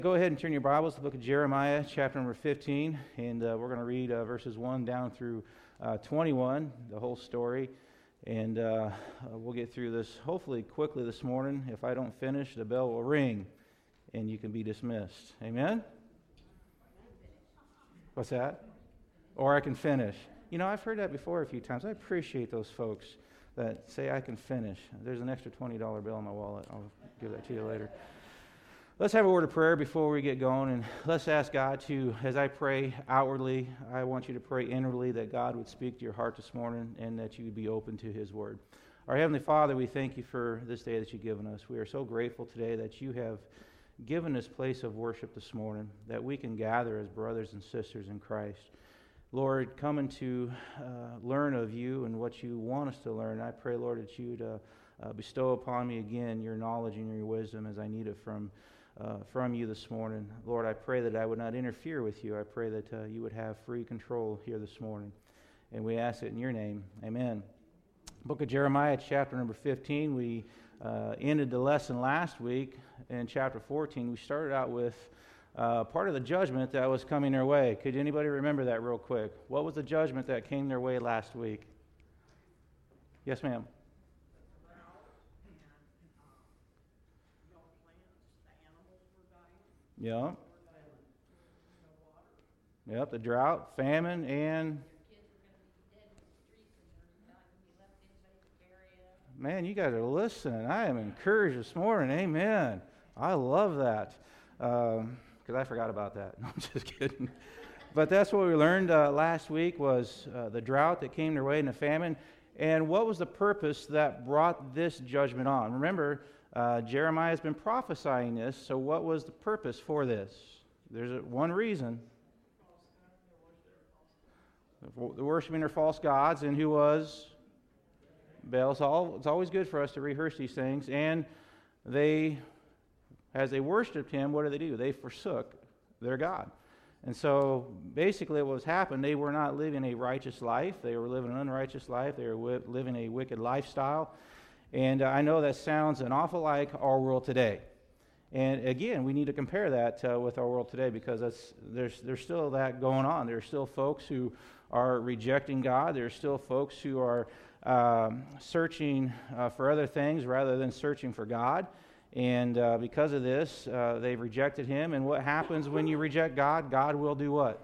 Go ahead and turn your Bibles to the book of Jeremiah, chapter number 15, and we're going to read verses 1 down through 21, the whole story, and we'll get through this hopefully quickly this morning. If I don't finish, the bell will ring, and you can be dismissed. Amen? What's that? Or I can finish. You know, I've heard that before a few times. I appreciate those folks that say I can finish. There's an extra $20 bill in my wallet. I'll give that to you later. Let's have a word of prayer before we get going, and let's ask God to, as I pray outwardly, I want you to pray inwardly that God would speak to your heart this morning and that you would be open to His Word. Our Heavenly Father, we thank you for this day that you've given us. We are so grateful today that you have given this place of worship this morning, that we can gather as brothers and sisters in Christ. Lord, coming to learn of you and what you want us to learn, I pray, Lord, that you'd bestow upon me again your knowledge and your wisdom as I need it from you this morning. Lord, I pray that I would not interfere with you. I pray that you would have free control here this morning. And we ask it in your name. Amen. Book of Jeremiah, chapter number 15. We ended the lesson last week in chapter 14. We started out with part of the judgment that was coming their way. Could anybody remember that real quick? What was the judgment that came their way last week? Yes, ma'am. Yeah. Yep, the drought, famine, and man, you guys are listening. I am encouraged this morning. Amen. I love that because I forgot about that. No, I'm just kidding. But that's what we learned last week was the drought that came their way and the famine. And what was the purpose that brought this judgment on? Remember, Jeremiah has been prophesying this, so what was the purpose for this? There's one reason. The worshiping their false gods, and who was? Baal. It's always good for us to rehearse these things. And they, as they worshipped him, what do? They forsook their God. And so basically what was happening, they were not living a righteous life. They were living an unrighteous life. They were living a wicked lifestyle. And I know that sounds an awful like our world today. And again, we need to compare that with our world today because there's still that going on. There's still folks who are rejecting God. There's still folks who are searching for other things rather than searching for God. And because of this, they've rejected Him. And what happens when you reject God? God will do what?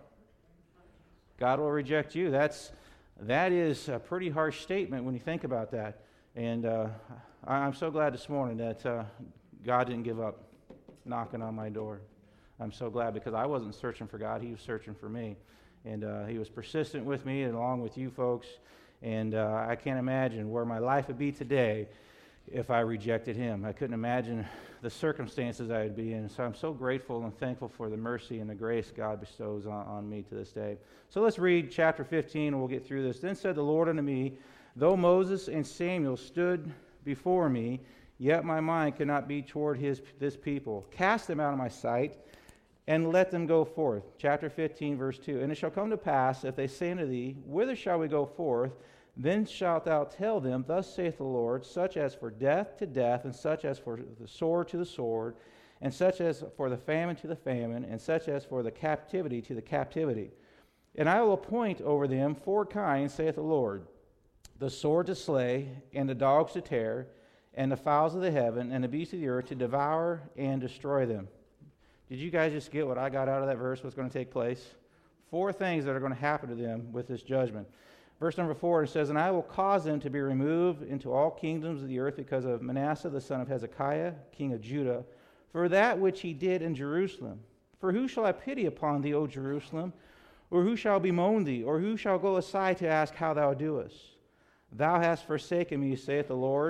God will reject you. That is a pretty harsh statement when you think about that. And I'm so glad this morning that God didn't give up knocking on my door. I'm so glad because I wasn't searching for God. He was searching for me. And He was persistent with me and along with you folks. And I can't imagine where my life would be today if I rejected Him. I couldn't imagine the circumstances I would be in. So I'm so grateful and thankful for the mercy and the grace God bestows on me to this day. So let's read chapter 15 and we'll get through this. Then said the Lord unto me, though Moses and Samuel stood before me, yet my mind could not be toward this people. Cast them out of my sight, and let them go forth. Chapter 15, verse 2. And it shall come to pass, if they say unto thee, whither shall we go forth? Then shalt thou tell them, thus saith the Lord, such as for death to death, and such as for the sword to the sword, and such as for the famine to the famine, and such as for the captivity to the captivity. And I will appoint over them 4 kinds, saith the Lord, the sword to slay, and the dogs to tear, and the fowls of the heaven, and the beasts of the earth to devour and destroy them. Did you guys just get what I got out of that verse, what's going to take place? 4 things that are going to happen to them with this judgment. Verse number 4, it says, and I will cause them to be removed into all kingdoms of the earth because of Manasseh the son of Hezekiah, king of Judah, for that which he did in Jerusalem. For who shall I pity upon thee, O Jerusalem? Or who shall bemoan thee? Or who shall go aside to ask how thou doest? Thou hast forsaken me, saith the Lord.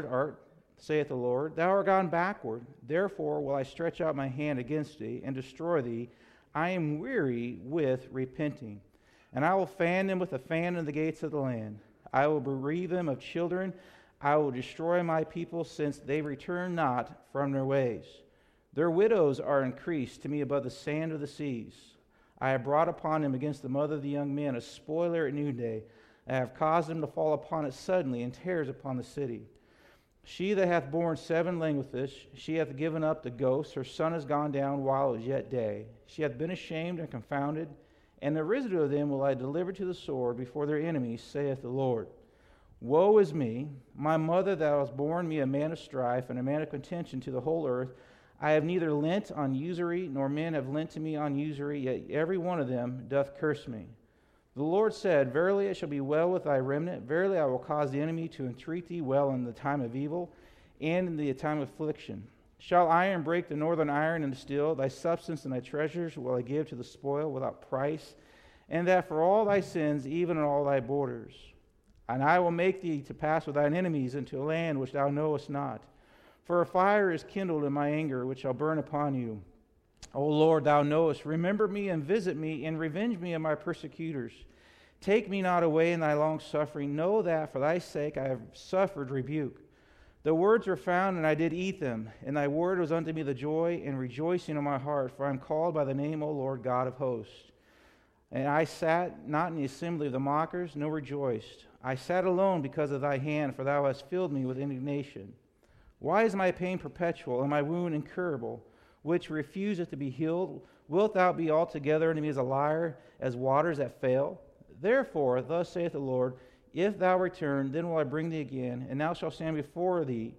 Thou art gone backward. Therefore will I stretch out my hand against thee and destroy thee. I am weary with repenting. And I will fan them with a fan in the gates of the land. I will bereave them of children. I will destroy my people, since they return not from their ways. Their widows are increased to me above the sand of the seas. I have brought upon them against the mother of the young men a spoiler at noonday. I have caused them to fall upon it suddenly, and terrors upon the city. She that hath borne 7 languisheth, she hath given up the ghost. Her son is gone down while it was yet day. She hath been ashamed and confounded, and the residue of them will I deliver to the sword before their enemies, saith the Lord. Woe is me, my mother, thou hast borne me a man of strife and a man of contention to the whole earth. I have neither lent on usury, nor men have lent to me on usury, yet every one of them doth curse me. The Lord said, Verily it shall be well with thy remnant. Verily I will cause the enemy to entreat thee well in the time of evil, and in the time of affliction. Shall iron break the northern iron and steel? Thy substance and thy treasures will I give to the spoil without price, and that for all thy sins, even in all thy borders. And I will make thee to pass with thine enemies into a land which thou knowest not. For a fire is kindled in my anger, which shall burn upon you. O Lord, thou knowest, remember me and visit me, and revenge me of my persecutors. Take me not away in thy long suffering. Know that for thy sake I have suffered rebuke. The words were found, and I did eat them, and thy word was unto me the joy and rejoicing of my heart, for I am called by the name, O Lord God of hosts. And I sat not in the assembly of the mockers, nor rejoiced. I sat alone because of thy hand, for thou hast filled me with indignation. Why is my pain perpetual, and my wound incurable, which refuseth to be healed? Wilt thou be altogether unto me as a liar, as waters that fail? Therefore, thus saith the Lord, if thou return, then will I bring thee again, and thou shalt stand before me,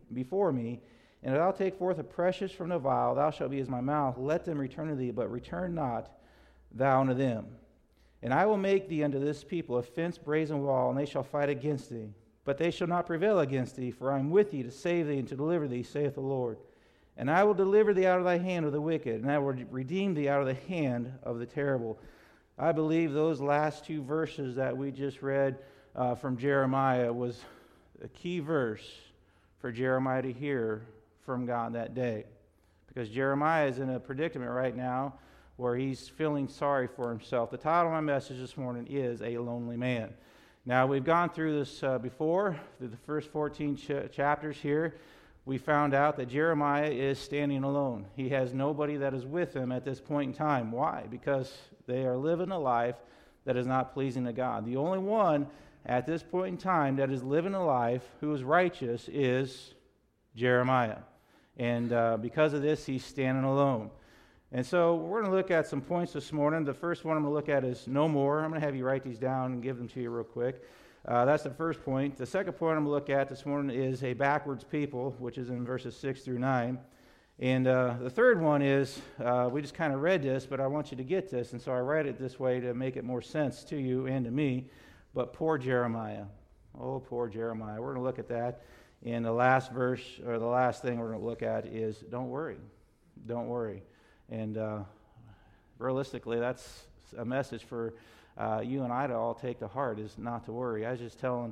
and if thou take forth a precious from the vial, thou shalt be as my mouth. Let them return to thee, but return not thou unto them. And I will make thee unto this people a fenced brazen wall, and they shall fight against thee. But they shall not prevail against thee, for I am with thee to save thee and to deliver thee, saith the Lord. And I will deliver thee out of thy hand of the wicked, and I will redeem thee out of the hand of the terrible. I believe those last 2 verses that we just read from Jeremiah was a key verse for Jeremiah to hear from God that day. Because Jeremiah is in a predicament right now where he's feeling sorry for himself. The title of my message this morning is A Lonely Man. Now, we've gone through this before, through the first 14 chapters here. We found out that Jeremiah is standing alone. He has nobody that is with him at this point in time. Why? Because they are living a life that is not pleasing to God. The only one at this point in time that is living a life who is righteous is Jeremiah. And because of this, he's standing alone. And so we're going to look at some points this morning. The first one I'm going to look at is no more. I'm going to have you write these down and give them to you real quick. That's the first point. The second point I'm going to look at this morning is a backwards people, which is in verses 6 through 9. And the third one is, we just kind of read this, but I want you to get this, and so I read it this way to make it more sense to you and to me. But poor Jeremiah. Oh, poor Jeremiah. We're going to look at that. And the last verse, or the last thing we're going to look at is, don't worry. Don't worry. And realistically, that's a message for you and I to all take to heart, is not to worry. I was just telling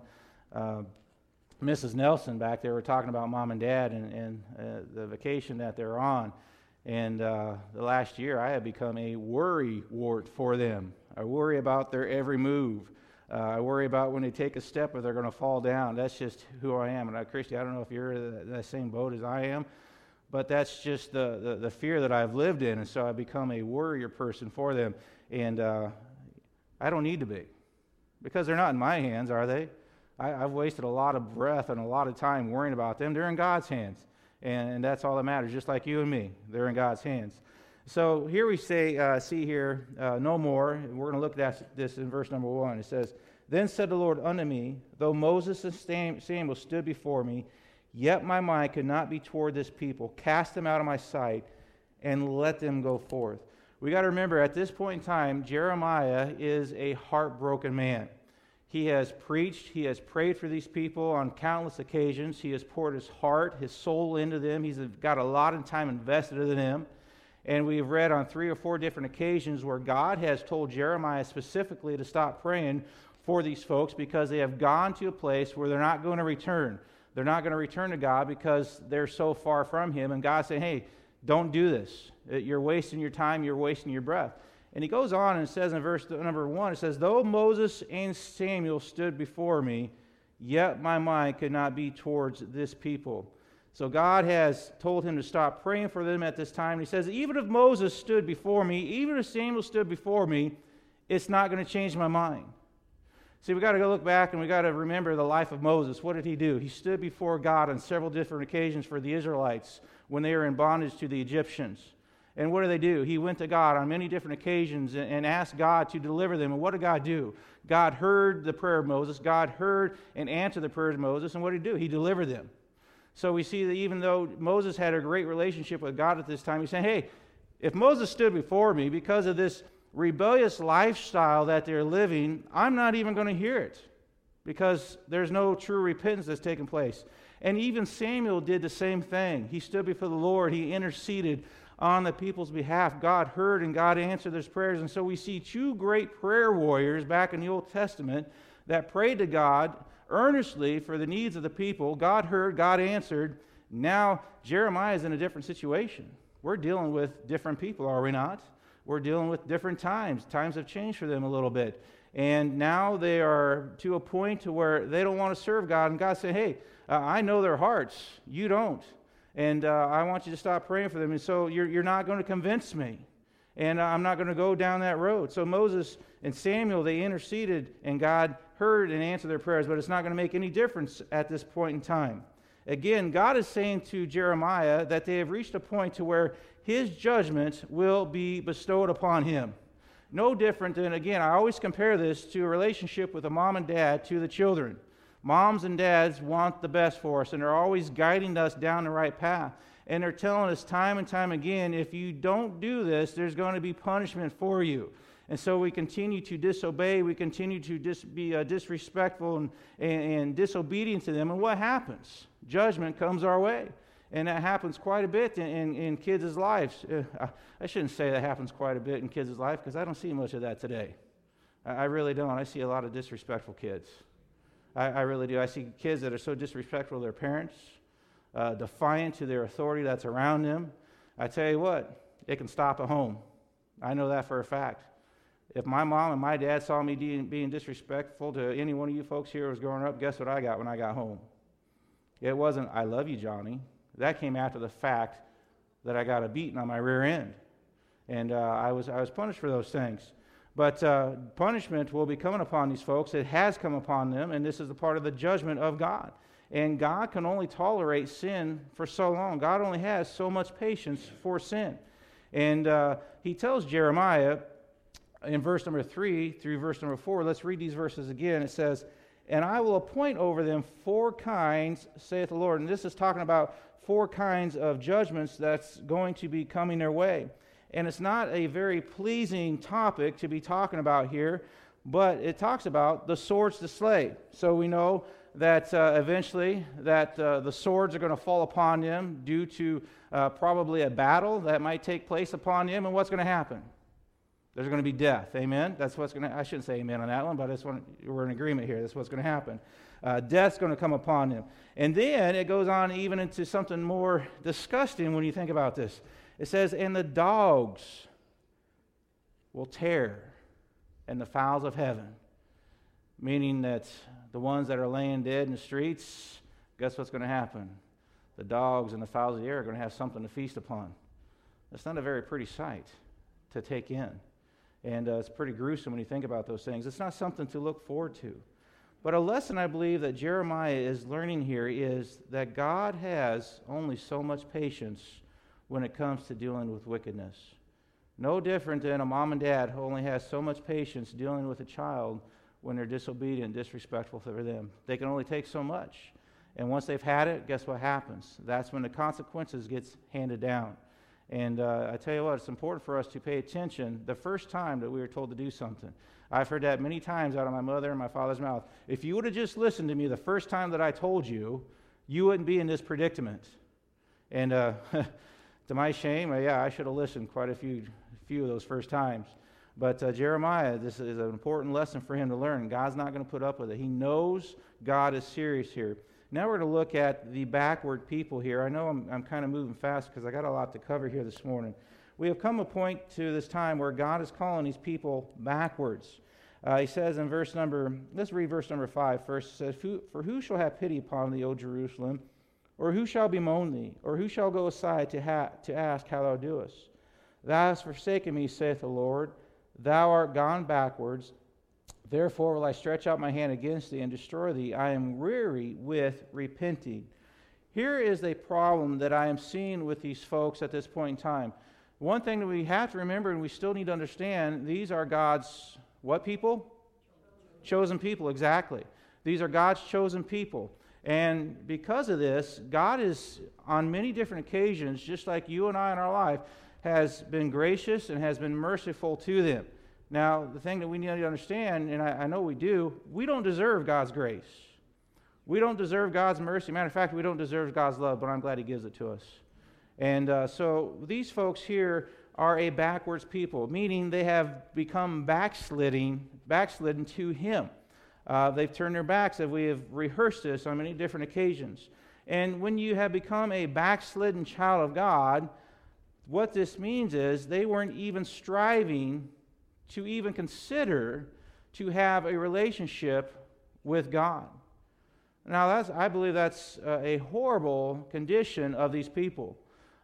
Mrs. Nelson back there, we're talking about mom and dad and the vacation that they're on. And the last year, I have become a worry wart for them. I worry about their every move. I worry about when they take a step or they're going to fall down. That's just who I am. And Christy, I don't know if you're in the same boat as I am, but that's just the fear that I've lived in. And so I've become a worrier person for them. And I don't need to be, because they're not in my hands, are they? I've wasted a lot of breath and a lot of time worrying about them. They're in God's hands, and that's all that matters, just like you and me. They're in God's hands. So here we see here, no more. We're going to look at this in verse number 1. It says, Then said the Lord unto me, Though Moses and Samuel stood before me, yet my mind could not be toward this people. Cast them out of my sight, and let them go forth. We got to remember, at this point in time, Jeremiah is a heartbroken man. He has preached, he has prayed for these people on countless occasions. He has poured his heart, his soul into them. He's got a lot of time invested in them. And we've read on 3 or 4 different occasions where God has told Jeremiah specifically to stop praying for these folks because they have gone to a place where they're not going to return. They're not going to return to God because they're so far from Him. And God's saying, hey, don't do this. You're wasting your time. You're wasting your breath. And he goes on and says in verse number 1, it says, Though Moses and Samuel stood before me, yet my mind could not be towards this people. So God has told him to stop praying for them at this time. He says, even if Moses stood before me, even if Samuel stood before me, it's not going to change my mind. See, we got to go look back and we got to remember the life of Moses. What did he do? He stood before God on several different occasions for the Israelites when they were in bondage to the Egyptians. And what did they do? He went to God on many different occasions and asked God to deliver them. And what did God do? God heard the prayer of Moses. God heard and answered the prayers of Moses. And what did he do? He delivered them. So we see that even though Moses had a great relationship with God at this time, he's saying, hey, if Moses stood before me because of this rebellious lifestyle that they're living, I'm not even going to hear it because there's no true repentance that's taken place. And even Samuel did the same thing. He stood before the Lord. He interceded on the people's behalf. God heard and God answered those prayers. And so we see two great prayer warriors back in the Old Testament that prayed to God earnestly for the needs of the people. God heard, God answered. Now Jeremiah is in a different situation. We're dealing with different people, are we not? We're dealing with different times. Times have changed for them a little bit. And now they are to a point to where they don't want to serve God. And God said, hey, I know their hearts. You don't. And I want you to stop praying for them. And so you're not going to convince me. And I'm not going to go down that road. So Moses and Samuel, they interceded, and God heard and answered their prayers. But it's not going to make any difference at this point in time. Again, God is saying to Jeremiah that they have reached a point to where his judgment will be bestowed upon him. No different than, again, I always compare this to a relationship with a mom and dad to the children. Moms and dads want the best for us, and they're always guiding us down the right path. And they're telling us time and time again, if you don't do this, there's going to be punishment for you. And so we continue to disobey, we continue to be disrespectful and disobedient to them. And what happens? Judgment comes our way. And that happens quite a bit in kids' lives. I shouldn't say that happens quite a bit in kids' life because I don't see much of that today. I really don't. I see a lot of disrespectful kids. I really do. I see kids that are so disrespectful to their parents, defiant to their authority that's around them. I tell you what, it can stop at home. I know that for a fact. If my mom and my dad saw me being disrespectful to any one of you folks here who was growing up, guess what I got when I got home? It wasn't, I love you, Johnny. That came after the fact that I got a beating on my rear end. And I was punished for those things. But punishment will be coming upon these folks. It has come upon them, and this is a part of the judgment of God. And God can only tolerate sin for so long. God only has so much patience for sin. And he tells Jeremiah in verse number 3 through verse number 4, let's read these verses again. It says, and I will appoint over them 4 kinds, saith the Lord. And this is talking about 4 kinds of judgments that's going to be coming their way. And it's not a very pleasing topic to be talking about here, but it talks about the swords to slay. So we know that eventually that the swords are going to fall upon them due to probably a battle that might take place upon them. And what's going to happen? There's going to be death. Amen? That's what's going to, I shouldn't say amen on that one, but we're in agreement here. That's what's going to happen. Death's going to come upon them. And then it goes on even into something more disgusting when you think about this. It says, and the dogs will tear, and the fowls of heaven. Meaning that the ones that are laying dead in the streets, guess what's going to happen? The dogs and the fowls of the air are going to have something to feast upon. That's not a very pretty sight to take in. And it's pretty gruesome when you think about those things. It's not something to look forward to. But a lesson I believe that Jeremiah is learning here is that God has only so much patience when it comes to dealing with wickedness. No different than a mom and dad who only has so much patience dealing with a child when they're disobedient, disrespectful for them. They can only take so much. And once they've had it, guess what happens? That's when the consequences gets handed down. And I tell you what, it's important for us to pay attention the first time that we were told to do something. I've heard that many times out of my mother and my father's mouth. If you would have just listened to me the first time that I told you, you wouldn't be in this predicament. And to my shame, I should have listened quite a few of those first times. But Jeremiah, this is an important lesson for him to learn. God's not going to put up with it. He knows God is serious here. Now we're going to look at the backward people here. I know I'm kind of moving fast because I got a lot to cover here this morning. We have come a point to this time where God is calling these people backwards. He says in let's read verse number 5 first. It says, for who shall have pity upon thee, O Jerusalem? Or who shall bemoan thee? Or who shall go aside to ask how thou doest? Thou hast forsaken me, saith the Lord. Thou art gone backwards. Therefore will I stretch out my hand against thee and destroy thee. I am weary with repenting. Here is a problem that I am seeing with these folks at this point in time. One thing that we have to remember, and we still need to understand, these are God's, what people? Chosen people, exactly. These are God's chosen people. And because of this, God is, on many different occasions, just like you and I in our life, has been gracious and has been merciful to them. Now, the thing that we need to understand, and I know we do, we don't deserve God's grace. We don't deserve God's mercy. Matter of fact, we don't deserve God's love, but I'm glad He gives it to us. And so these folks here are a backwards people, meaning they have become backslidden to Him. They've turned their backs, as we have rehearsed this on many different occasions. And when you have become a backslidden child of God, what this means is they weren't even striving to even consider to have a relationship with God. Now, I believe that's a horrible condition of these people.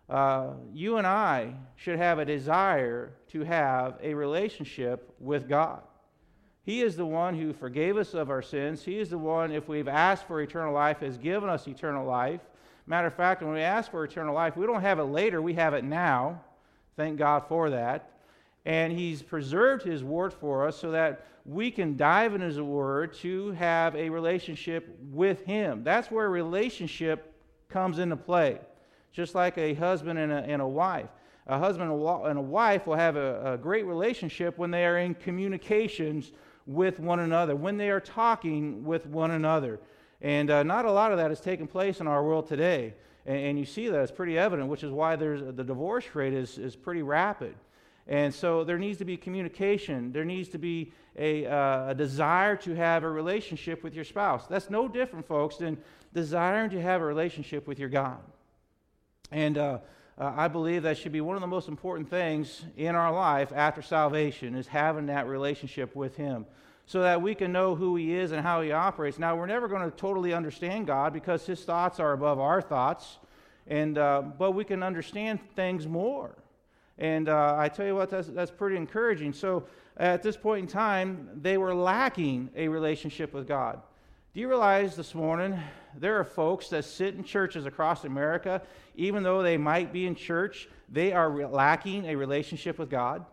You and I should have a desire to have a relationship with God. He is the one who forgave us of our sins. He is the one, if we've asked for eternal life, has given us eternal life. Matter of fact, when we ask for eternal life, we don't have it later, we have it now. Thank God for that. And He's preserved His Word for us so that we can dive in His Word to have a relationship with Him. That's where relationship comes into play, just like a husband and a wife. A husband and a wife will have a great relationship when they are in communications with one another, when they are talking with one another. And not a lot of that has taken place in our world today. And you see that it's pretty evident, which is why the divorce rate is pretty rapid. And so there needs to be communication. There needs to be a desire to have a relationship with your spouse. That's no different, folks, than desiring to have a relationship with your God. And I believe that should be one of the most important things in our life after salvation, is having that relationship with Him, so that we can know who He is and how He operates. Now, we're never going to totally understand God because His thoughts are above our thoughts, but we can understand things more. And I tell you what, that's pretty encouraging. So at this point in time, they were lacking a relationship with God. Do you realize this morning there are folks that sit in churches across America, even though they might be in church, they are lacking a relationship with God?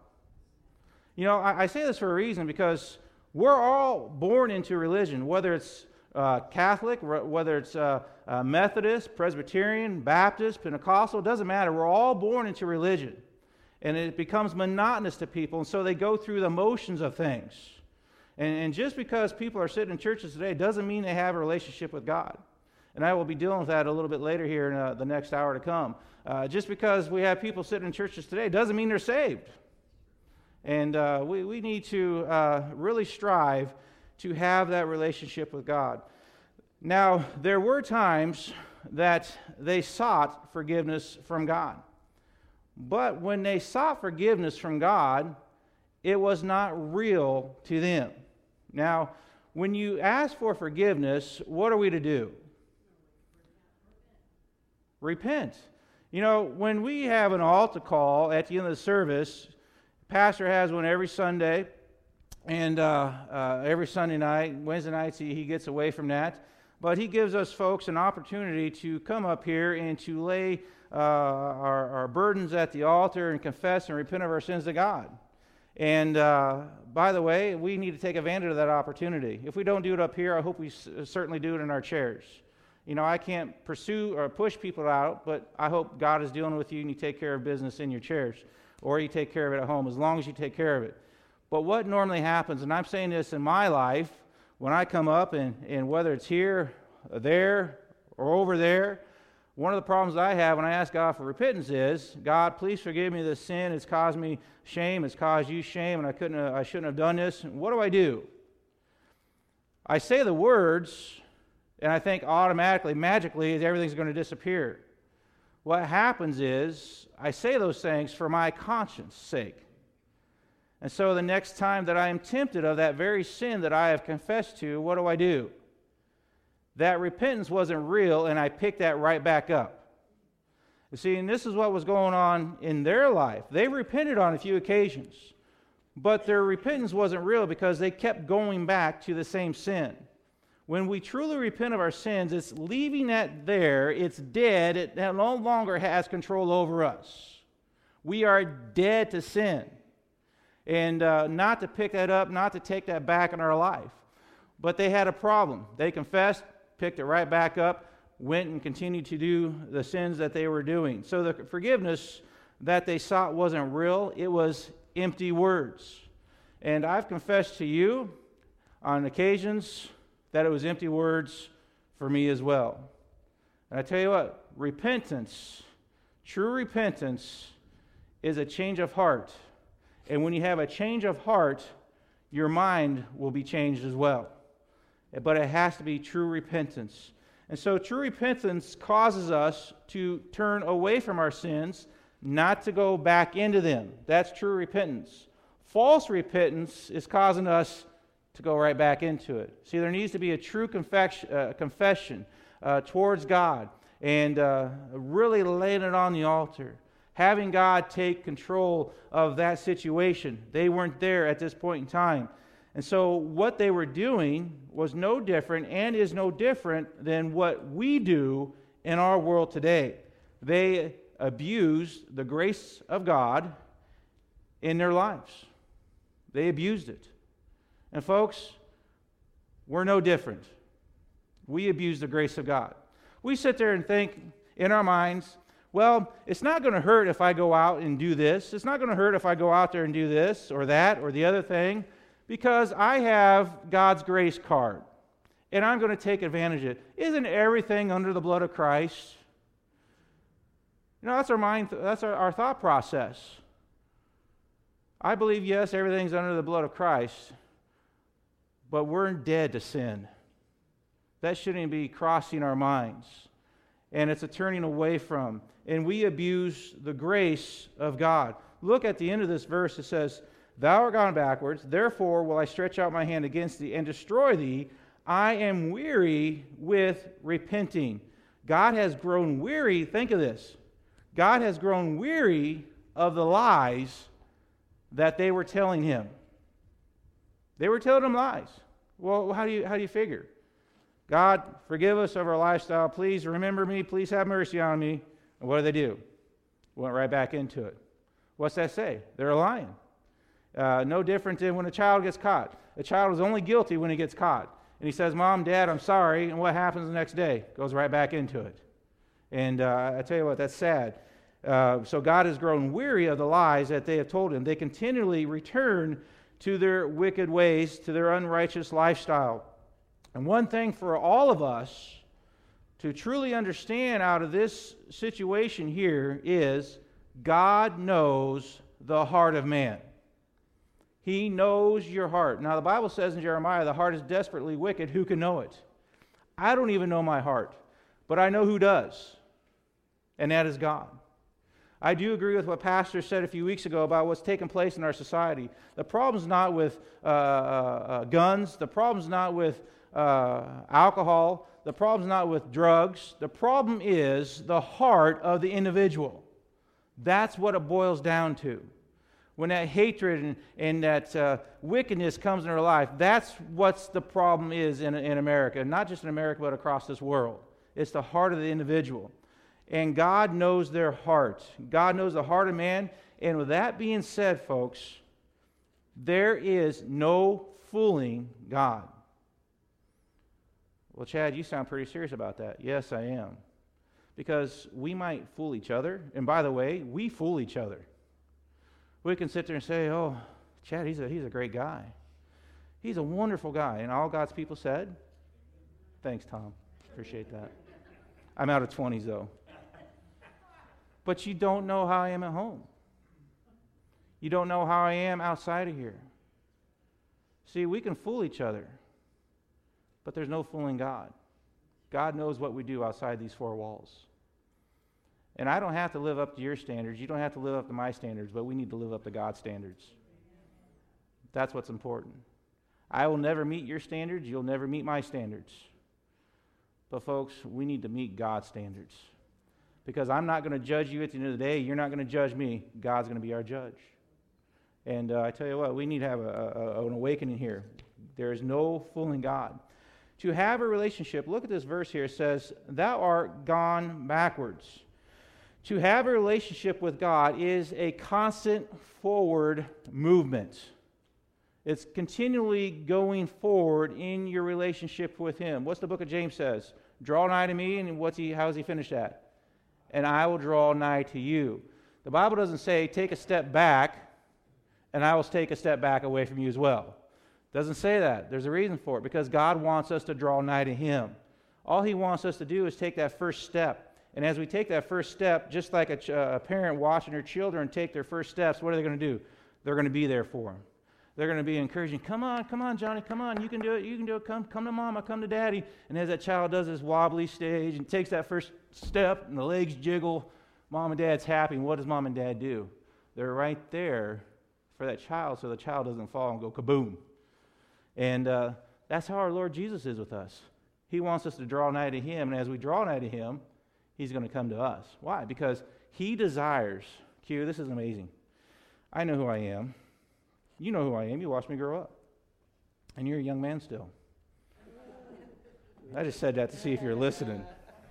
You know, I say this for a reason, because we're all born into religion, whether it's Catholic, whether it's Methodist, Presbyterian, Baptist, Pentecostal, it doesn't matter. We're all born into religion. And it becomes monotonous to people, and so they go through the motions of things. And just because people are sitting in churches today doesn't mean they have a relationship with God. And I will be dealing with that a little bit later here in the next hour to come. Just because we have people sitting in churches today doesn't mean they're saved. And we need to really strive to have that relationship with God. Now, there were times that they sought forgiveness from God. But when they sought forgiveness from God, it was not real to them. Now, when you ask for forgiveness, what are we to do? Repent. You know, when we have an altar call at the end of the service, pastor has one every Sunday, and every Sunday night, Wednesday nights he gets away from that. But he gives us folks an opportunity to come up here and to lay our burdens at the altar and confess and repent of our sins to God. And by the way, we need to take advantage of that opportunity. If we don't do it up here, I hope we certainly do it in our chairs. You know, I can't pursue or push people out, but I hope God is dealing with you and you take care of business in your chairs, or you take care of it at home, as long as you take care of it. But what normally happens, and I'm saying this in my life, when I come up, and whether it's here, or there, or over there, one of the problems I have when I ask God for repentance is, God, please forgive me this sin. It's caused me shame. It's caused you shame, and I shouldn't have done this. What do? I say the words, and I think automatically, magically, everything's going to disappear. What happens is, I say those things for my conscience sake. And so the next time that I am tempted of that very sin that I have confessed to, what do? That repentance wasn't real, and I picked that right back up. You see, and this is what was going on in their life. They repented on a few occasions, but their repentance wasn't real because they kept going back to the same sin. When we truly repent of our sins, it's leaving that there, it's dead, it no longer has control over us. We are dead to sin. And not to pick that up, not to take that back in our life. But they had a problem. They confessed, picked it right back up, went and continued to do the sins that they were doing. So the forgiveness that they sought wasn't real. It was empty words. And I've confessed to you on occasions that it was empty words for me as well. And I tell you what, repentance, true repentance, is a change of heart. And when you have a change of heart, your mind will be changed as well. But it has to be true repentance. And so true repentance causes us to turn away from our sins, not to go back into them. That's true repentance. False repentance is causing us to go right back into it. See, there needs to be a true confession towards God and really laying it on the altar. Having God take control of that situation. They weren't there at this point in time. And so what they were doing was no different and is no different than what we do in our world today. They abused the grace of God in their lives. They abused it. And folks, we're no different. We abuse the grace of God. We sit there and think in our minds, well, it's not going to hurt if I go out and do this. It's not going to hurt if I go out there and do this or that or the other thing because I have God's grace card and I'm going to take advantage of it. Isn't everything under the blood of Christ? You know, that's our mind. That's our thought process. I believe, yes, everything's under the blood of Christ, but we're dead to sin. That shouldn't be crossing our minds. And it's a turning away from. And we abuse the grace of God. Look at the end of this verse. It says, Thou art gone backwards, therefore will I stretch out my hand against thee and destroy thee. I am weary with repenting. God has grown weary. Think of this. God has grown weary of the lies that they were telling him. They were telling him lies. Well, how do you figure? God, forgive us of our lifestyle. Please remember me. Please have mercy on me. And what do? Went right back into it. What's that say? They're lying. No different than when a child gets caught. A child is only guilty when he gets caught. And he says, Mom, Dad, I'm sorry. And what happens the next day? Goes right back into it. And I tell you what, that's sad. So God has grown weary of the lies that they have told him. They continually return to their wicked ways, to their unrighteous lifestyle. And one thing for all of us to truly understand out of this situation here is God knows the heart of man. He knows your heart. Now, the Bible says in Jeremiah, the heart is desperately wicked. Who can know it? I don't even know my heart, but I know who does, and that is God. I do agree with what Pastor said a few weeks ago about what's taking place in our society. The problem's not with guns. The problem's not with alcohol. The problem's not with drugs. The problem is the heart of the individual. That's what it boils down to. When that hatred and that wickedness comes in our life, that's what the problem is in America. Not just in America, but across this world. It's the heart of the individual. And God knows their heart. God knows the heart of man. And with that being said, folks, there is no fooling God. Well, Chad, you sound pretty serious about that. Yes, I am. Because we might fool each other. And by the way, we fool each other. We can sit there and say, oh, Chad, he's a great guy. He's a wonderful guy. And all God's people said, thanks, Tom. Appreciate that. I'm out of 20s, though. But you don't know how I am at home. You don't know how I am outside of here. See, we can fool each other, but there's no fooling God. God knows what we do outside these four walls. And I don't have to live up to your standards. You don't have to live up to my standards, but we need to live up to God's standards. That's what's important. I will never meet your standards. You'll never meet my standards. But folks, we need to meet God's standards. Because I'm not going to judge you at the end of the day. You're not going to judge me. God's going to be our judge. And I tell you what, we need to have an awakening here. There is no fooling God. To have a relationship, look at this verse here. It says, thou art gone backwards. To have a relationship with God is a constant forward movement. It's continually going forward in your relationship with Him. What's the book of James says? Draw nigh to me, and how does he finish that? And I will draw nigh to you. The Bible doesn't say, take a step back, and I will take a step back away from you as well. It doesn't say that. There's a reason for it, because God wants us to draw nigh to Him. All He wants us to do is take that first step. And as we take that first step, just like a parent watching their children take their first steps, what are they going to do? They're going to be there for them. They're going to be encouraging, come on, Johnny, come on, you can do it, come to Mama, come to Daddy. And as that child does this wobbly stage and takes that first step and the legs jiggle, Mom and Dad's happy. And what does Mom and Dad do? They're right there for that child so the child doesn't fall and go kaboom. And that's how our Lord Jesus is with us. He wants us to draw nigh to Him, and as we draw nigh to Him, He's going to come to us. Why? Because He desires, Q, this is amazing. I know who I am. You know who I am. You watched me grow up. And you're a young man still. I just said that to see if you're listening.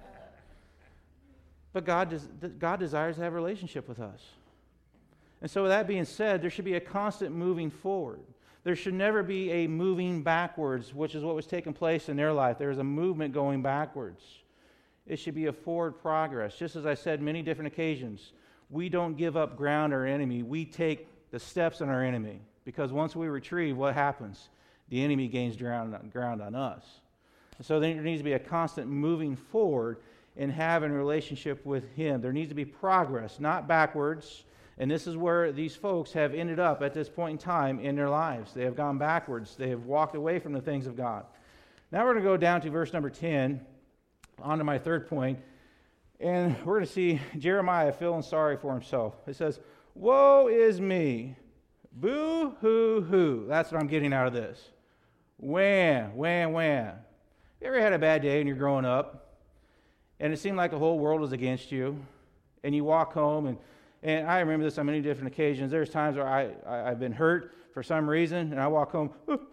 But God desires to have a relationship with us. And so with that being said, there should be a constant moving forward. There should never be a moving backwards, which is what was taking place in their life. There was a movement going backwards. It should be a forward progress. Just as I said many different occasions, we don't give up ground our enemy. We take the steps on our enemy. Because once we retrieve, what happens? The enemy gains ground on us. So there needs to be a constant moving forward in having a relationship with Him. There needs to be progress, not backwards. And this is where these folks have ended up at this point in time in their lives. They have gone backwards. They have walked away from the things of God. Now we're going to go down to verse number 10, on to my third point. And we're going to see Jeremiah feeling sorry for himself. It says, woe is me. Boo, hoo, hoo. That's what I'm getting out of this. Wham, wham, wham. You ever had a bad day and you're growing up, and it seemed like the whole world was against you, and you walk home, and I remember this on many different occasions. There's times where I've been hurt for some reason, and I walk home,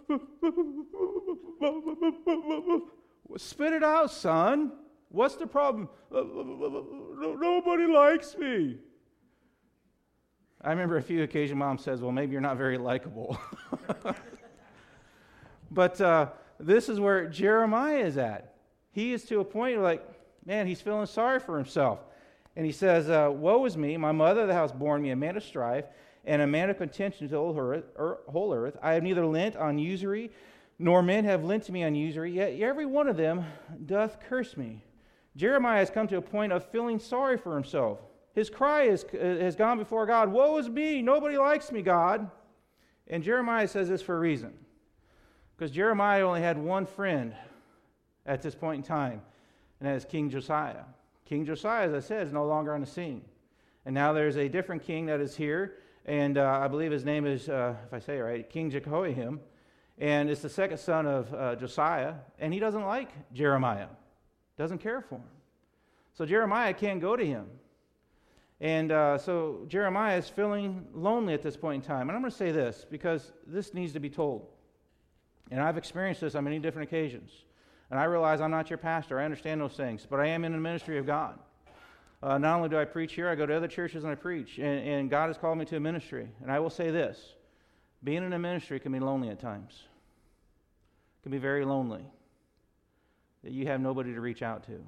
spit it out, son. What's the problem? Nobody likes me. I remember a few occasions Mom says, well, maybe you're not very likable. But this is where Jeremiah is at. He is to a point where, man, he's feeling sorry for himself. And he says, woe is me, my mother that has borne me a man of strife, and a man of contention to the whole earth. I have neither lent on usury, nor men have lent to me on usury, yet every one of them doth curse me. Jeremiah has come to a point of feeling sorry for himself. His cry has gone before God, woe is me, nobody likes me, God. And Jeremiah says this for a reason. Because Jeremiah only had one friend at this point in time, and that is King Josiah. King Josiah, as I said, is no longer on the scene. And now there's a different king that is here, and I believe his name is, if I say it right, King Jehoiakim. And it's the second son of Josiah, and he doesn't like Jeremiah. Doesn't care for him. So Jeremiah can't go to him. And so Jeremiah is feeling lonely at this point in time. And I'm going to say this, because this needs to be told. And I've experienced this on many different occasions. And I realize I'm not your pastor. I understand those things. But I am in the ministry of God. Not only do I preach here, I go to other churches and I preach. And God has called me to a ministry. And I will say this. Being in a ministry can be lonely at times. It can be very lonely. That you have nobody to reach out to.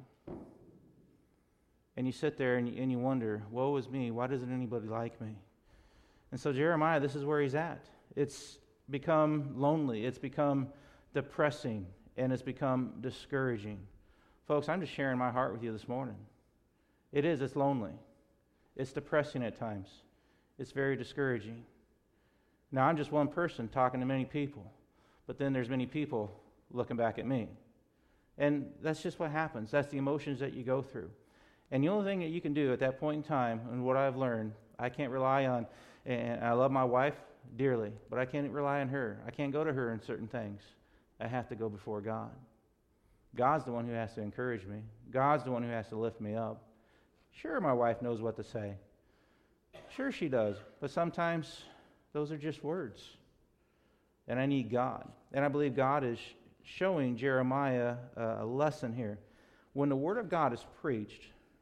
And you sit there and you wonder, woe is me, why doesn't anybody like me? And so Jeremiah, this is where he's at. It's become lonely. It's become depressing. And it's become discouraging. Folks, I'm just sharing my heart with you this morning. It is. It's lonely. It's depressing at times. It's very discouraging. Now, I'm just one person talking to many people. But then there's many people looking back at me. And that's just what happens. That's the emotions that you go through. And the only thing that you can do at that point in time, and what I've learned, I can't rely on, and I love my wife dearly, but I can't rely on her. I can't go to her in certain things. I have to go before God. God's the one who has to encourage me. God's the one who has to lift me up. Sure, my wife knows what to say. Sure, she does. But sometimes Those are just words. And I need God. And I believe God is showing Jeremiah a lesson here. When the Word of God is preached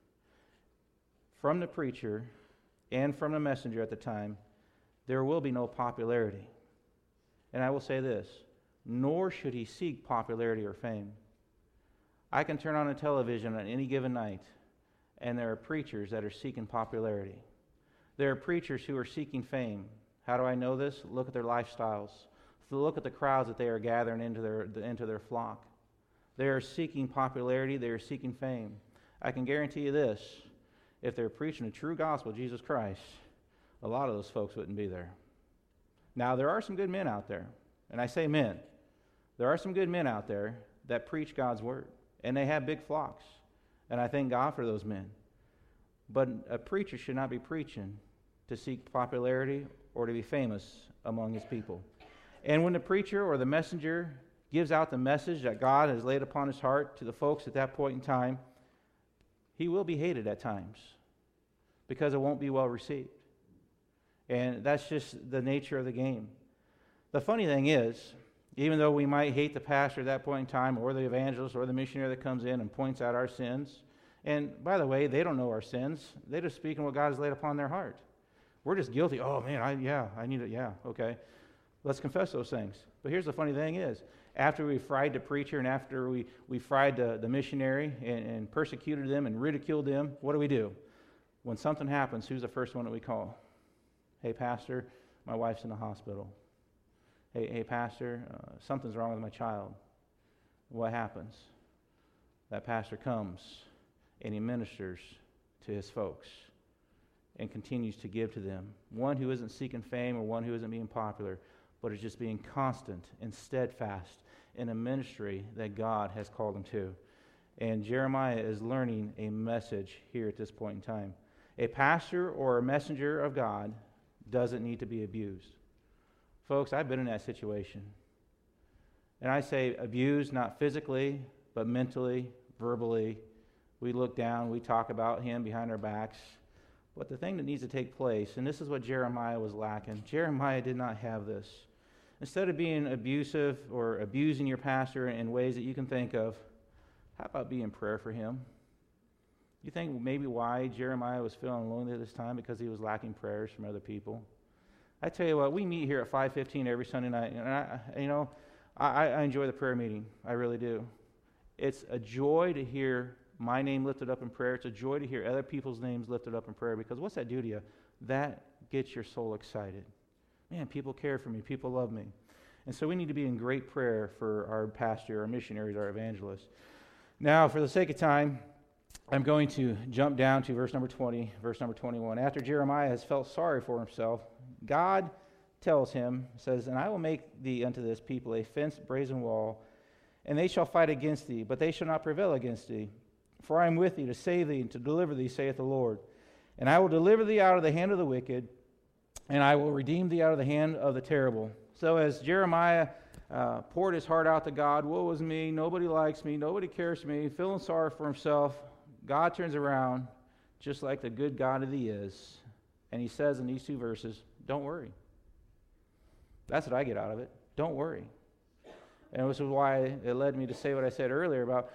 from the preacher and from the messenger at the time, there will be no popularity. And I will say this, nor should he seek popularity or fame. I can turn on a television on any given night, and there are preachers that are seeking popularity. There are preachers who are seeking fame. How do I know this? Look at their lifestyles. Look at the crowds that they are gathering into their flock. They are seeking popularity. They are seeking fame. I can guarantee you this. If they're preaching the true gospel of Jesus Christ, a lot of those folks wouldn't be there. Now, there are some good men out there. And I say men. There are some good men out there that preach God's word. And they have big flocks. And I thank God for those men. But a preacher should not be preaching to seek popularity or to be famous among his people. And when the preacher or the messenger gives out the message that God has laid upon his heart to the folks at that point in time, he will be hated at times because it won't be well received. And that's just the nature of the game. The funny thing is, even though we might hate the pastor at that point in time, or the evangelist, or the missionary that comes in and points out our sins, and by the way, they don't know our sins. They're just speaking what God has laid upon their heart. We're just guilty. Oh man, I need it. Yeah, okay. Let's confess those things. But here's the funny thing is, after we fried the preacher and after we fried the missionary and persecuted them and ridiculed them, what do? When something happens, who's the first one that we call? Hey, pastor, my wife's in the hospital. Hey, pastor, something's wrong with my child. What happens? That pastor comes and he ministers to his folks and continues to give to them. One who isn't seeking fame or one who isn't being popular, but is just being constant and steadfast in a ministry that God has called him to. And Jeremiah is learning a message here at this point in time. A pastor or a messenger of God doesn't need to be abused. Folks, I've been in that situation. And I say abused not physically, but mentally, verbally. We look down, we talk about him behind our backs. But the thing that needs to take place, and this is what Jeremiah was lacking, Jeremiah did not have this. Instead of being abusive or abusing your pastor in ways that you can think of, how about being in prayer for him? You think maybe why Jeremiah was feeling lonely at this time? Because he was lacking prayers from other people? I tell you what, we meet here at 5:15 every Sunday night, and I enjoy the prayer meeting. I really do. It's a joy to hear my name lifted up in prayer. It's a joy to hear other people's names lifted up in prayer, because what's that do to you? That gets your soul excited. Man, people care for me. People love me. And so we need to be in great prayer for our pastor, our missionaries, our evangelists. Now, for the sake of time, I'm going to jump down to verse number 20, verse number 21. After Jeremiah has felt sorry for himself, God tells him, says, "And I will make thee unto this people a fenced brazen wall, and they shall fight against thee, but they shall not prevail against thee. For I am with thee to save thee and to deliver thee, saith the Lord. And I will deliver thee out of the hand of the wicked, and I will redeem thee out of the hand of the terrible." So as Jeremiah poured his heart out to God, woe is me, nobody likes me, nobody cares for me, feeling sorry for himself, God turns around, just like the good God that he is, and he says in these two verses, don't worry. That's what I get out of it. Don't worry. And this is why it led me to say what I said earlier about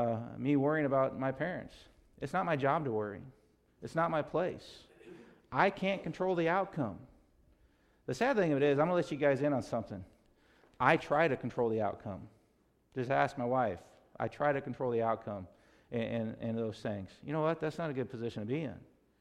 me worrying about my parents. It's not my job to worry. It's not my place. I can't control the outcome. The sad thing of it is, I'm going to let you guys in on something. I try to control the outcome. Just ask my wife. I try to control the outcome and those things. You know what? That's not a good position to be in.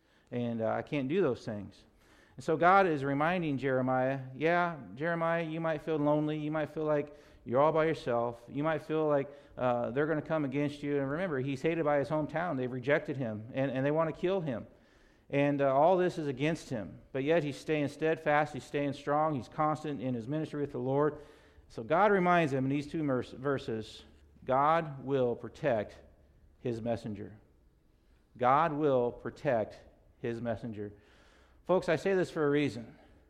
And I can't do those things. And so God is reminding Jeremiah, yeah, Jeremiah, you might feel lonely. You might feel like you're all by yourself. You might feel like they're going to come against you. And remember, he's hated by his hometown. They've rejected him, and they want to kill him. And all this is against him. But yet he's staying steadfast. He's staying strong. He's constant in his ministry with the Lord. So God reminds him in these two verses, God will protect his messenger. God will protect his messenger. Folks, I say this for a reason.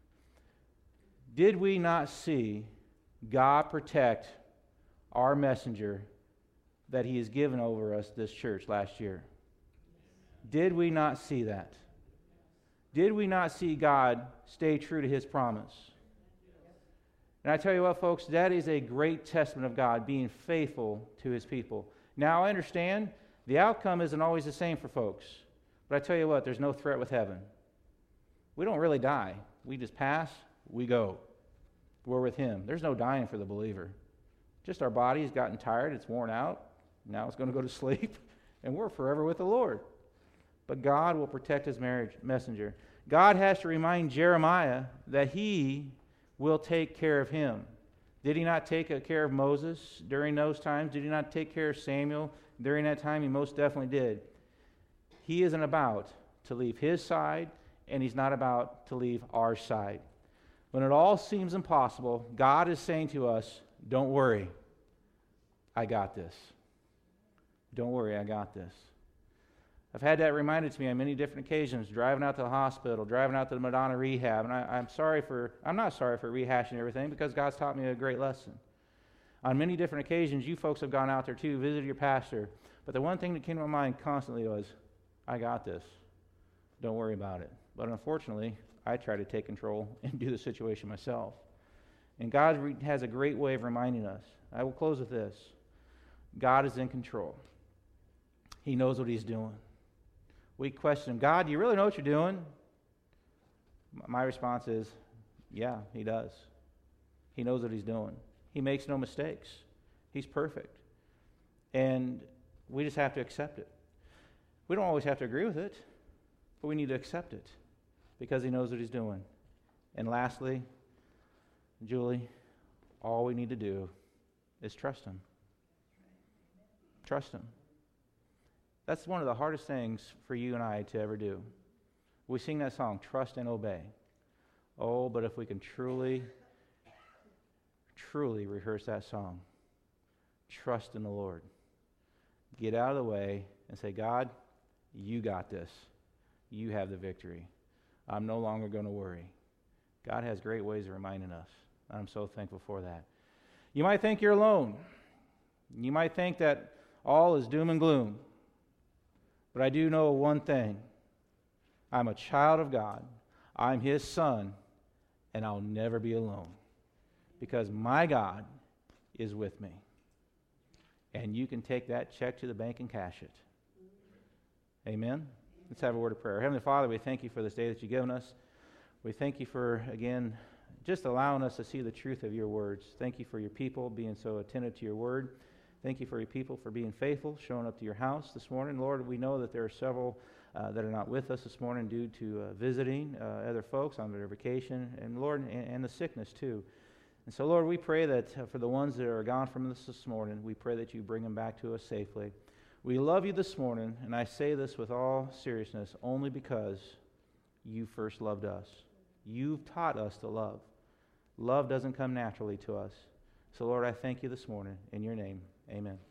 Did we not see God protect our messenger that he has given over us, this church, last year? Did we not see that? Did we not see God stay true to his promise? And I tell you what, folks, that is a great testament of God being faithful to his people. Now, I understand the outcome isn't always the same for folks. But I tell you what, there's no threat with heaven. We don't really die. We just pass, we go. We're with him. There's no dying for the believer. Just our body's gotten tired, it's worn out. Now it's going to go to sleep, and we're forever with the Lord. But God will protect his messenger. God has to remind Jeremiah that he will take care of him. Did he not take care of Moses during those times? Did he not take care of Samuel during that time? He most definitely did. He isn't about to leave his side, and he's not about to leave our side. When it all seems impossible, God is saying to us, don't worry, I got this. Don't worry, I got this. I've had that reminded to me on many different occasions, driving out to the hospital, driving out to the Madonna rehab, and I'm not sorry for rehashing everything because God's taught me a great lesson. On many different occasions, you folks have gone out there too, visited your pastor, but the one thing that came to my mind constantly was, I got this. Don't worry about it. But unfortunately, I try to take control and do the situation myself. And God has a great way of reminding us. I will close with this. God is in control. He knows what he's doing. We question him, God, do you really know what you're doing? My response is, yeah, he does. He knows what he's doing. He makes no mistakes. He's perfect. And we just have to accept it. We don't always have to agree with it, but we need to accept it because he knows what he's doing. And lastly, Julie, all we need to do is trust him. Trust him. That's one of the hardest things for you and I to ever do. We sing that song, Trust and Obey. Oh, but if we can truly rehearse that song, trust in the Lord. Get out of the way and say, God, you got this. You have the victory. I'm no longer going to worry. God has great ways of reminding us. I'm so thankful for that. You might think you're alone. You might think that all is doom and gloom. But I do know one thing. I'm a child of God. I'm his son, and I'll never be alone because my God is with me. And you can take that check to the bank and cash it. Amen? Let's have a word of prayer. Heavenly Father, we thank you for this day that you've given us. We thank you for, again, just allowing us to see the truth of your words. Thank you for your people being so attentive to your word. Thank you for your people for being faithful, showing up to your house this morning. Lord, we know that there are several that are not with us this morning due to visiting other folks on their vacation, and Lord, and the sickness too. And so, Lord, we pray that for the ones that are gone from us this morning, we pray that you bring them back to us safely. We love you this morning, and I say this with all seriousness, only because you first loved us. You've taught us to love. Love doesn't come naturally to us. So, Lord, I thank you this morning. In your name, amen.